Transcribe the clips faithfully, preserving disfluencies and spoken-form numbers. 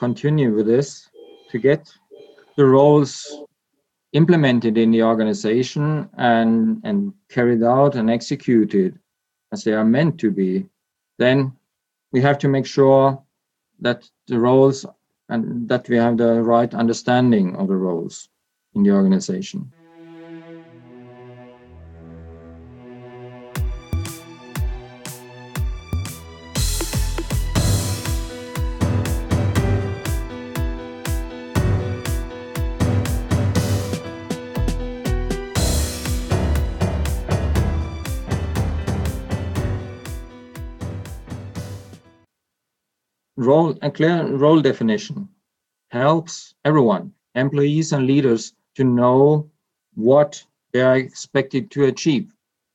continue with this to get the roles implemented in the organization and, and carried out and executed as they are meant to be, then we have to make sure that the roles and that we have the right understanding of the roles in the organization. Role, a clear role definition helps everyone, employees and leaders, to know what they are expected to achieve.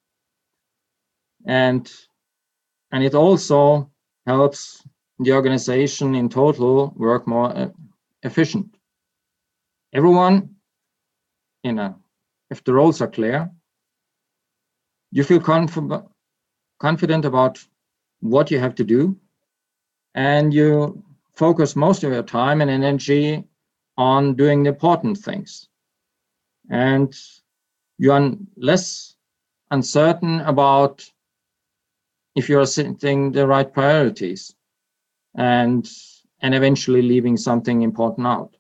And, and it also helps the organization in total work more uh, efficient. Everyone, in a, if the roles are clear, you feel conf confident about what you have to do, and you focus most of your time and energy on doing the important things. And you are less uncertain about if you are setting the right priorities and, and eventually leaving something important out.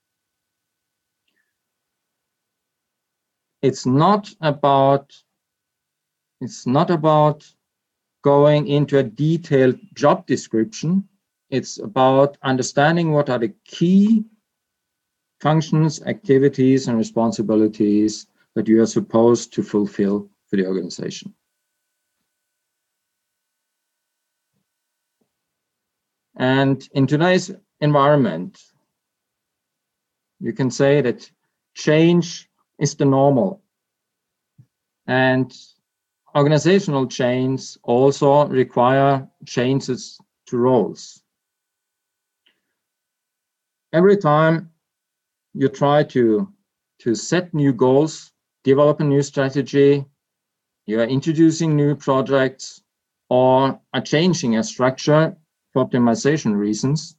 It's not about, it's not about going into a detailed job description. It's about understanding what are the key functions, activities, and responsibilities that you are supposed to fulfill for the organization. And in today's environment, you can say that change is the normal. And organizational change also require changes to roles. Every time you try to, to set new goals, develop a new strategy, you are introducing new projects, or are changing a structure for optimization reasons,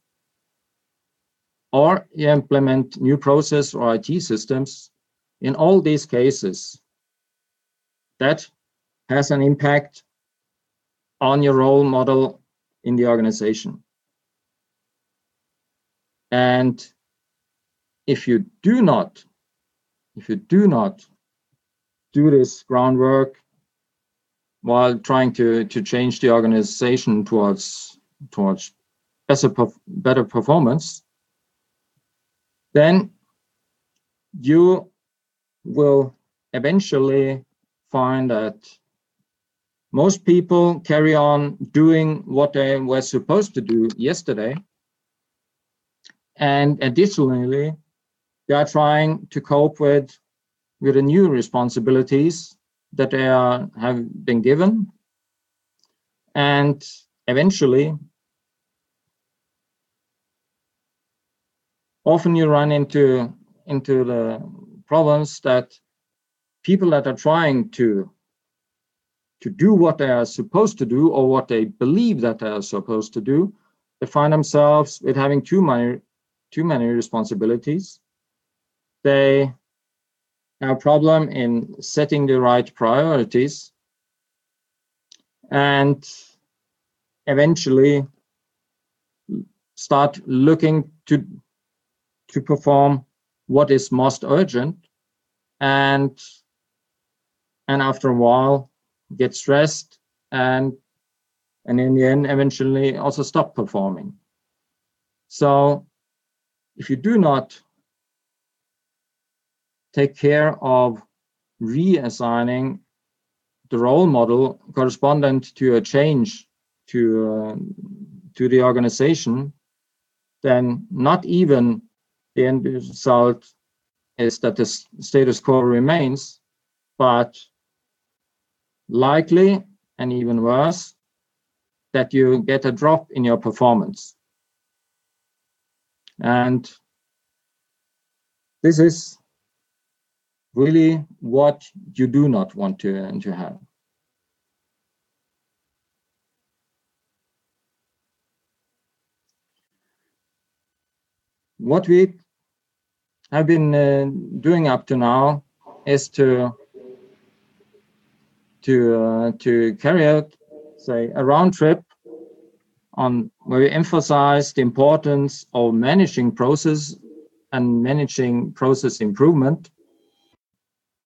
or you implement new process or I T systems, in all these cases, that has an impact on your role model in the organization. And if you do not, if you do not do this groundwork while trying to, to change the organization towards, towards better, better performance, then you will eventually find that most people carry on doing what they were supposed to do yesterday. And additionally, they are trying to cope with, with the new responsibilities that they are, have been given. And eventually, often you run into, into the problems that people that are trying to, to do what they are supposed to do, or what they believe that they are supposed to do, they find themselves with having too many, too many responsibilities. They have a problem in setting the right priorities, and eventually start looking to, to perform what is most urgent, and, and after a while get stressed, and, and in the end eventually also stop performing. So if you do not take care of reassigning the role model correspondent to a change to, uh, to the organization, then not even the end result is that the status quo remains, but likely, and even worse, that you get a drop in your performance. And this is really what you do not want to, to have. what we have been uh, doing up to now is to to uh, to carry out, say, a round trip on where we emphasize the importance of managing process and managing process improvement